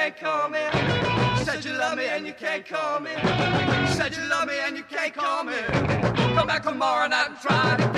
can't call me. You said you love me and you can't call me. You said you love me and you can't call me. Come back tomorrow night and try it again.